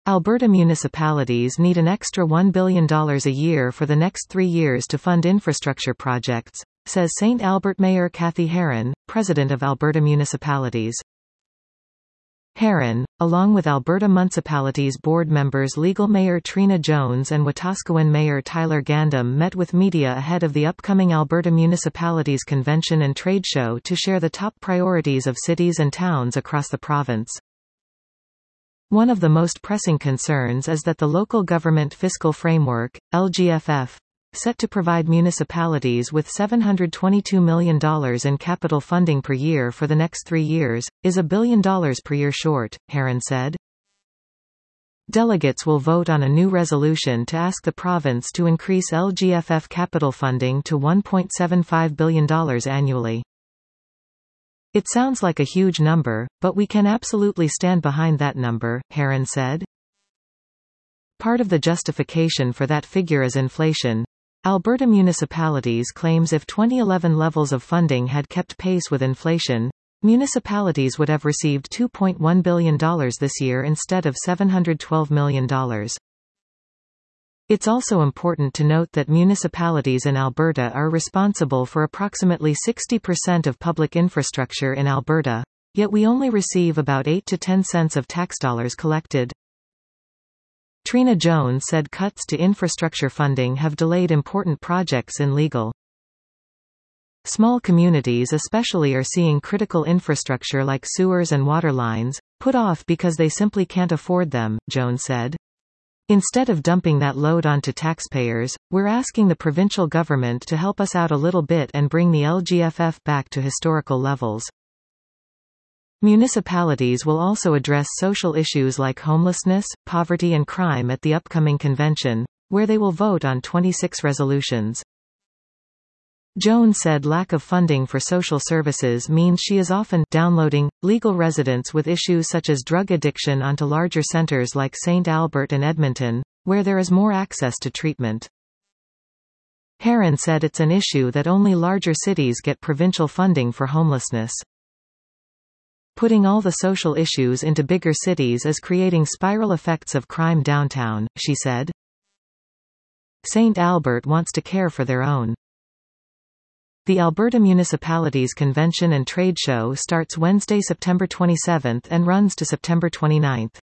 Alberta municipalities need an extra $1 billion a year for the next 3 years to fund infrastructure projects, says St. Albert Mayor Kathy Heron, president of Alberta Municipalities. Heron, along with Alberta Municipalities board members Legal Mayor Trina Jones and Wetaskiwin Mayor Tyler Gandam, met with media ahead of the upcoming Alberta Municipalities Convention and Trade Show to share the top priorities of cities and towns across the province. One of the most pressing concerns is that the Local Government Fiscal Framework, LGFF, set to provide municipalities with $722 million in capital funding per year for the next 3 years, is $1 billion per year short, Heron said. Delegates will vote on a new resolution to ask the province to increase LGFF capital funding to $1.75 billion annually. It sounds like a huge number, but we can absolutely stand behind that number, Heron said. Part of the justification for that figure is inflation. Alberta Municipalities claims if 2011 levels of funding had kept pace with inflation, municipalities would have received $2.1 billion this year instead of $712 million. It's also important to note that municipalities in Alberta are responsible for approximately 60% of public infrastructure in Alberta, yet we only receive about 8 to 10 cents of tax dollars collected. Trina Jones said cuts to infrastructure funding have delayed important projects in legal. Small communities especially are seeing critical infrastructure like sewers and water lines put off because they simply can't afford them, Jones said. Instead of dumping that load onto taxpayers, we're asking the provincial government to help us out a little bit and bring the LGFF back to historical levels. Municipalities will also address social issues like homelessness, poverty and crime at the upcoming convention, where they will vote on 26 resolutions. Jones said lack of funding for social services means she is often downloading legal residents with issues such as drug addiction onto larger centers like St. Albert and Edmonton, where there is more access to treatment. Heron said it's an issue that only larger cities get provincial funding for homelessness. Putting all the social issues into bigger cities is creating spiral effects of crime downtown, she said. St. Albert wants to care for their own. The Alberta Municipalities Convention and Trade Show starts Wednesday, September 27 and runs to September 29.